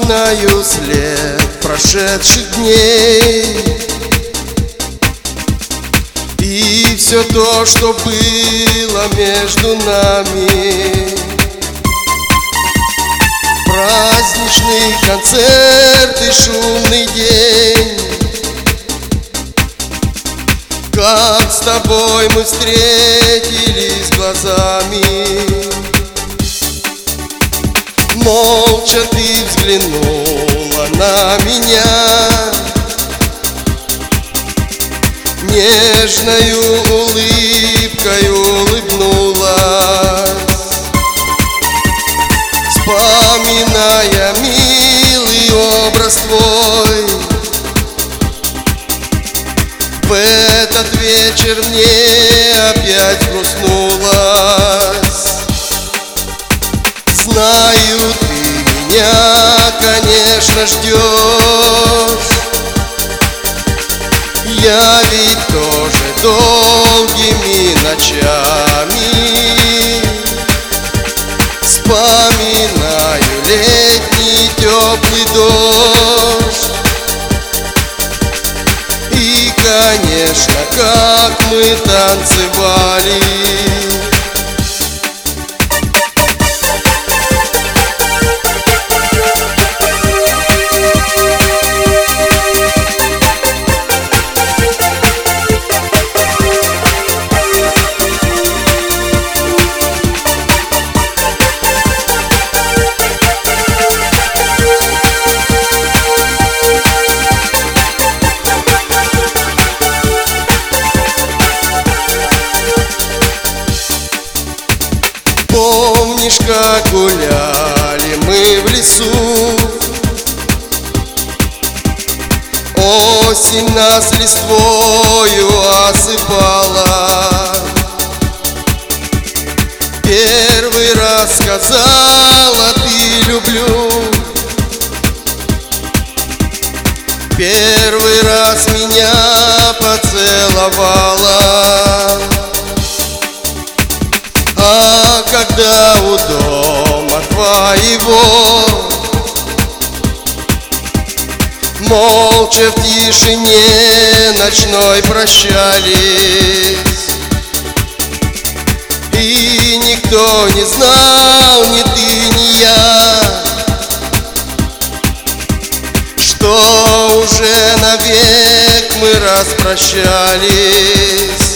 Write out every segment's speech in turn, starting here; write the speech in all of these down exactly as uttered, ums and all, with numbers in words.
Вспоминаю след прошедших дней и все то, что было между нами. Праздничный концерт и шумный день, как с тобой мы встретились глазами. Молча ты взглянула на меня нежною улыбкой улыбнулась, вспоминая милый образ твой. В этот вечер мне опять грустнулось. Знаю, ты меня, конечно, ждешь. Я ведь тоже долгими ночами вспоминаю летний теплый дождь. И, конечно, как мы танцевали. Помнишь, как гуляли мы в лесу? Осень нас листвою осыпала. Первый раз сказала ты люблю. Первый раз меня поцеловала. А когда у дома твоего молча в тишине ночной прощались, и никто не знал, ни ты, ни я, что уже навек мы распрощались.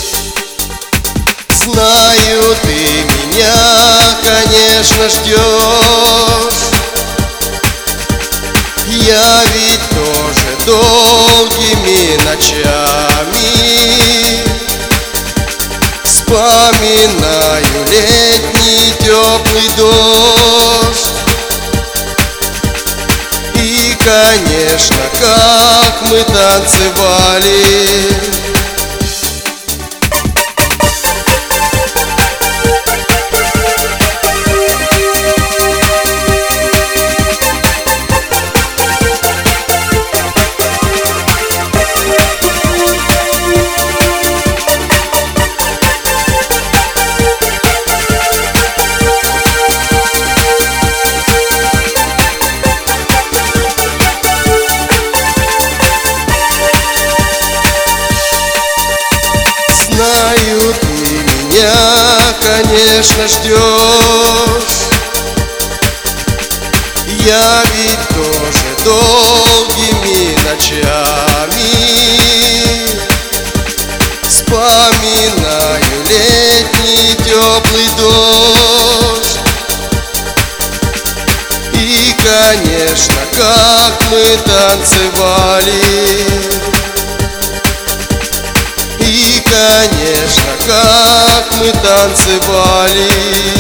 Знаю, ты меня, конечно, ждешь. Я ведь тоже долгими ночами вспоминаю летний теплый дождь. И, конечно, как мы танцевали. Знаю, ты меня, конечно, ждешь. Я ведь тоже долгими ночами вспоминаю летний теплый дождь. И, конечно, как мы танцевали. И, конечно, как мы танцевали.